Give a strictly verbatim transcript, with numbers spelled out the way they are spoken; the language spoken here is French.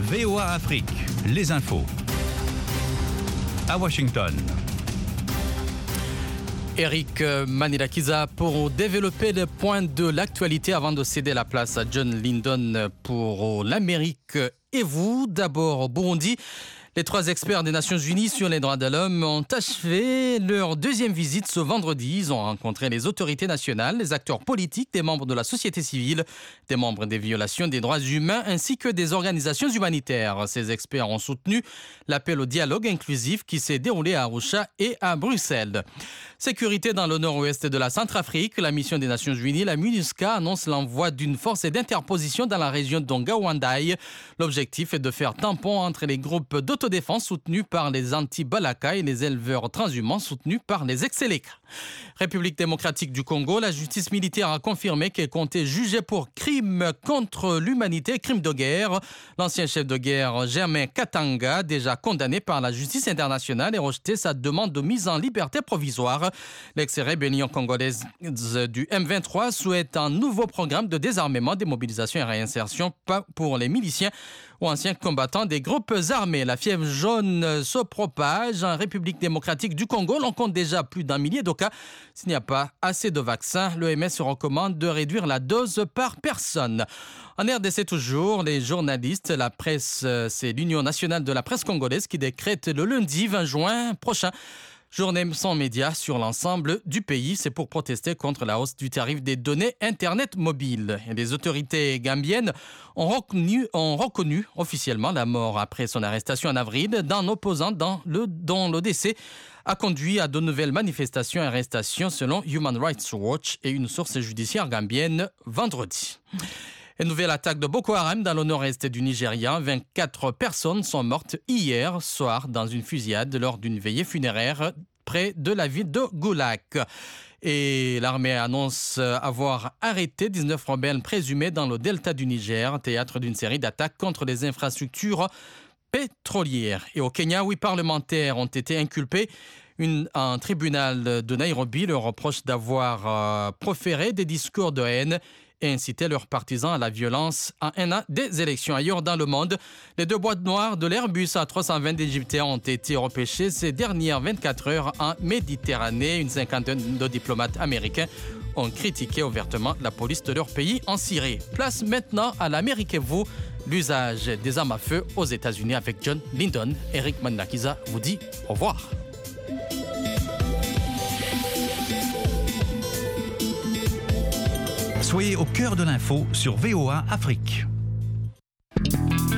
V O A Afrique, les infos. À Washington. Eric Manilakiza pour développer le point de l'actualité avant de céder la place à John Lyndon pour l'Amérique et vous. D'abord, au Burundi. Les trois experts des Nations Unies sur les droits de l'homme ont achevé leur deuxième visite ce vendredi. Ils ont rencontré les autorités nationales, les acteurs politiques, des membres de la société civile, des membres des violations des droits humains ainsi que des organisations humanitaires. Ces experts ont soutenu l'appel au dialogue inclusif qui s'est déroulé à Arusha et à Bruxelles. Sécurité dans le nord-ouest de la Centrafrique, la mission des Nations Unies, la MINUSCA, annonce l'envoi d'une force d'interposition dans la région d'Onga-Wandai. L'objectif est de faire tampon entre les groupes d'autodéfense soutenus par les anti-Balaka et les éleveurs transhumants soutenus par les ex-Seleka. République démocratique du Congo, la justice militaire a confirmé qu'elle comptait juger pour crime contre l'humanité, crime de guerre. L'ancien chef de guerre Germain Katanga, déjà condamné par la justice internationale, a rejeté sa demande de mise en liberté provisoire. L'ex-rébellion congolaise du M vingt-trois souhaite un nouveau programme de désarmement, démobilisation et réinsertion pour les miliciens ou anciens combattants des groupes armés. La fièvre jaune se propage en République démocratique du Congo. L'on compte déjà plus d'un millier de cas. S'il n'y a pas assez de vaccins, l'O M S recommande de réduire la dose par personne. En R D C toujours, les journalistes, la presse, c'est l'Union nationale de la presse congolaise qui décrète le lundi vingt juin prochain journée sans médias sur l'ensemble du pays. C'est pour protester contre la hausse du tarif des données Internet mobiles. Et les autorités gambiennes ont reconnu, ont reconnu officiellement la mort après son arrestation en avril d'un opposant dans le, dont le décès a conduit à de nouvelles manifestations et arrestations selon Human Rights Watch et une source judiciaire gambienne vendredi. Une nouvelle attaque de Boko Haram dans le nord-est du Nigeria. vingt-quatre personnes sont mortes hier soir dans une fusillade lors d'une veillée funéraire près de la ville de Goulak. Et l'armée annonce avoir arrêté dix-neuf rebelles présumés dans le delta du Niger, théâtre d'une série d'attaques contre les infrastructures pétrolières. Et au Kenya, huit parlementaires ont été inculpés. Une, un tribunal de Nairobi leur reproche d'avoir euh, proféré des discours de haine et inciter leurs partisans à la violence en un an des élections. Ailleurs dans le monde, les deux boîtes noires de l'Airbus A trois cent vingt d'Égyptiens ont été repêchées ces dernières vingt-quatre heures en Méditerranée. Une cinquantaine de diplomates américains ont critiqué ouvertement la police de leur pays en Syrie. Place maintenant à l'Amérique et vous, l'usage des armes à feu aux États-Unis avec John Lyndon. Eric Manilakiza vous dit au revoir. Soyez au cœur de l'info sur V O A Afrique.